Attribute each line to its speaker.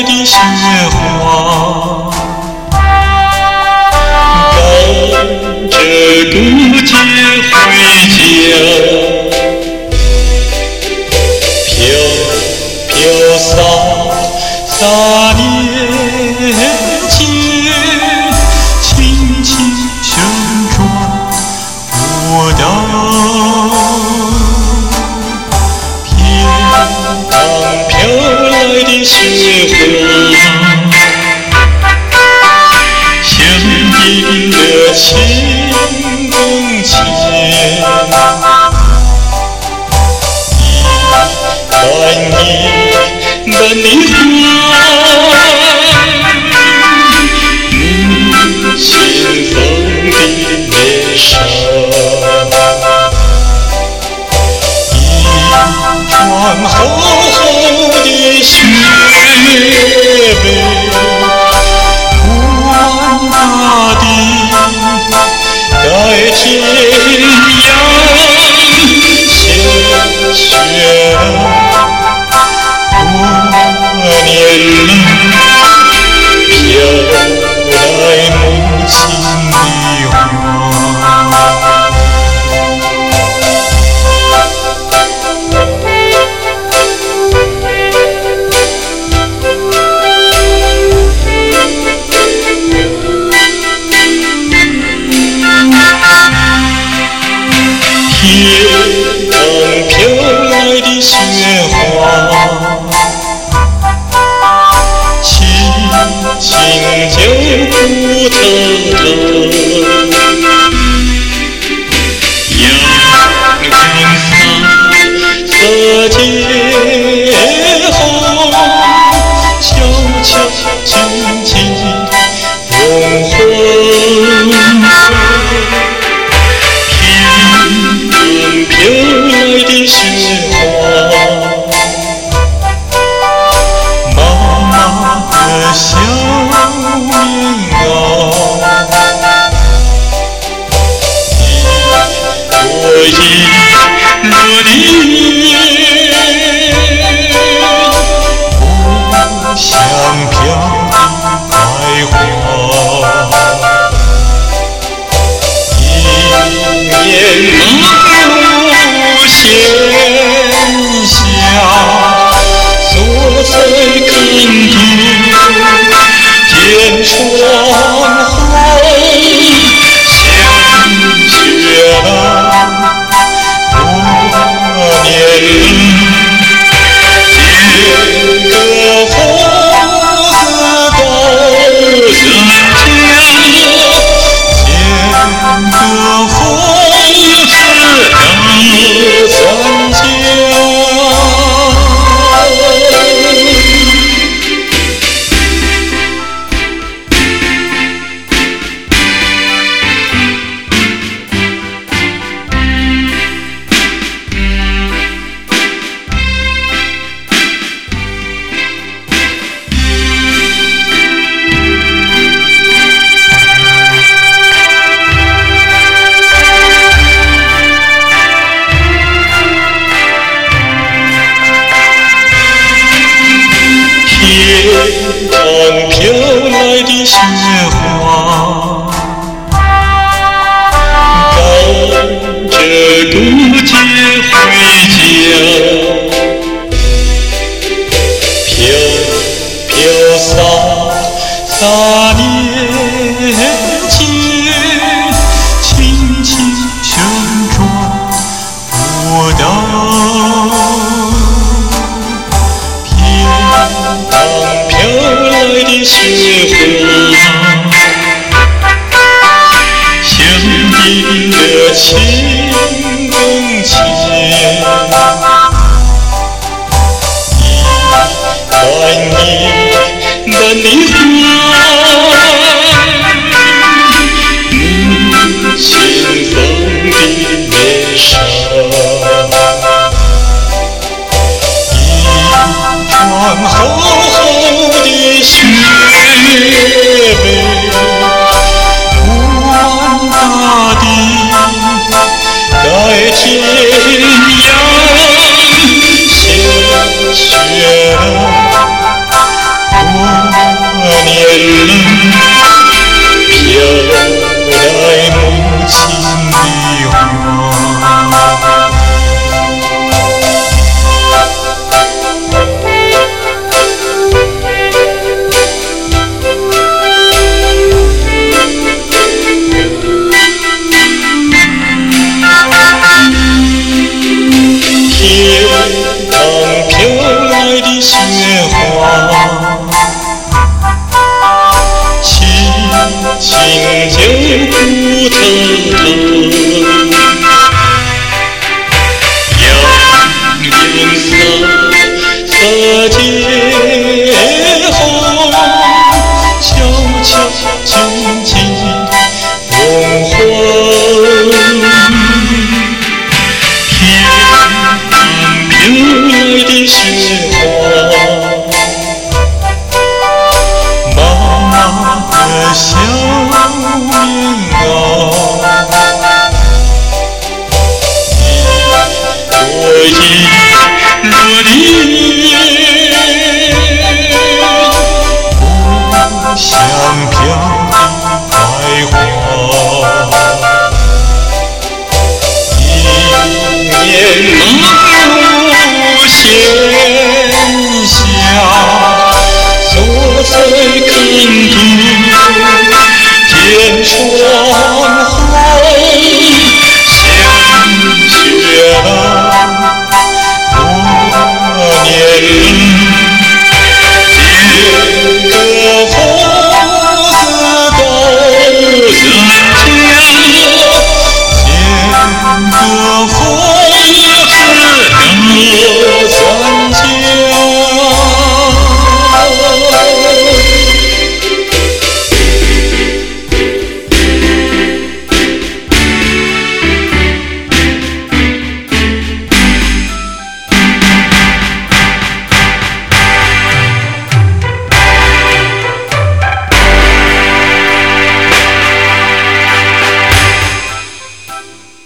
Speaker 1: 来的雪花，赶着渡劫回家，飘飘洒洒年间，轻轻旋转舞蹈。飘来的雪花，响应着情更切，一瓣一瓣的花，心房的面纱，一床厚厚的雪被，不管大地在天涯，下雪多年了，飘来母亲的话。天上飘来的雪花，轻轻就扑腾腾，阳光洒洒街后，悄悄静静融化。飘来的雪花，妈妈的小棉袄，一朵一落的云，不想飘的白花，一面闲暇，坐在看透天窗后，想雪了多年了，见个父子都成家，见个父子都三家。天上飘来的雪花，赶着渡劫回家，飘飘洒洒年间，轻轻旋转舞蹈。飘来的雪花，响应着情更切，一瓣一瓣的花，心房的面纱，一床厚厚的雪被，不管大地在天涯，下雪了就不头疼。洋洋洒洒街。